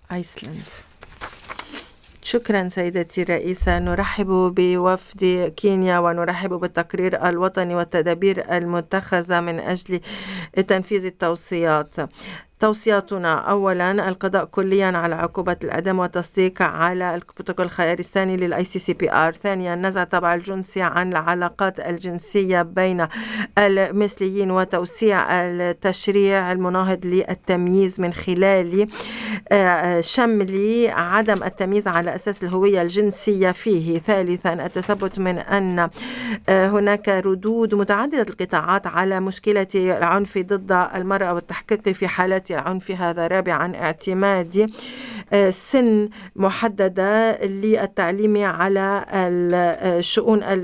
أيسلند. شكرا سيدتي الرئيسة. نرحب بوفد كينيا ونرحب بالتقرير الوطني والتدابير المتخذة من أجل تنفيذ التوصيات. توصياتنا: أولا القضاء كليا على عقوبة الإعدام والتصديق على البروتوكول الخياري الثاني للآي سي سي بي آر. ثانيا نزع الطابع الجنسي عن العلاقات الجنسية بين المثليين وتوسيع التشريع المناهض للتمييز من خلال شمل عدم التمييز على أساس الهوية الجنسية فيه. ثالثا التثبت من أن هناك ردود متعددة القطاعات على مشكلة العنف ضد المرأة والتحقيق في حالات العنف هذا. رابعا اعتماد سن محددة للتعليم على الشؤون